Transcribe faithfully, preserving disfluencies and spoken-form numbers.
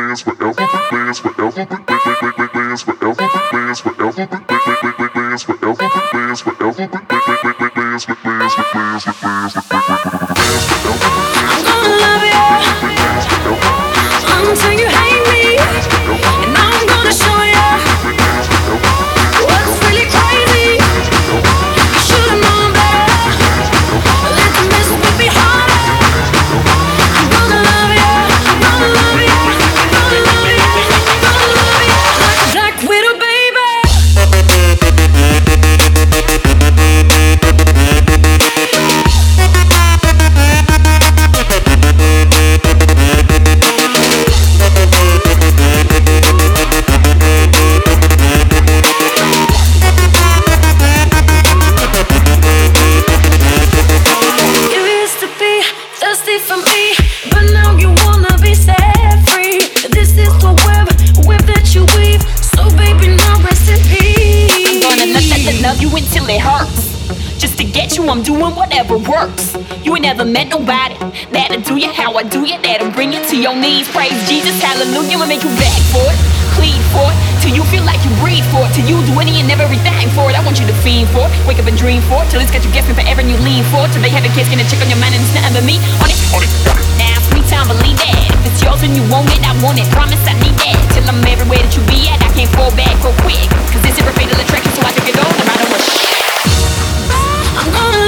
dance forever, dance forever, dance forever, dance forever, dance forever, dance forever, dance forever, dance I'm gonna love you until you hate me, and I'm gonna show you what's really crazy. You should've known better. Let the mess with me harder. I'm gonna love you, I'm gonna love you, I'm gonna love you, I'm gonna love you like a Black Widow, baby. You used to be thirsty for me, but now you wanna be set free. This is the web, web that you weave. So baby, now rest in peace. I'm gonna love, love, love you until it hurts. Just to get you, I'm doing whatever works. You ain't never met nobody that'll do you how I do you, that'll bring you to your knees. Praise Jesus, hallelujah, I'll make you beg for it, plead for it, till you feel like you breathe for it, till you do any and everything for it. I want you to fiend for it, wake up and dream for it, till it's got you guessing forever and you lean for it, till they have a kiss, gonna check on your mind and it's nothing but me on it, on it, on it. Now, sweet time, believe that. If it's yours and you want it, I want it. Promise I need that. Till I'm everywhere that you be at, I can't fall back real quick. Cause this is a fatal attraction, so I took it all, no matter what. I'm gonna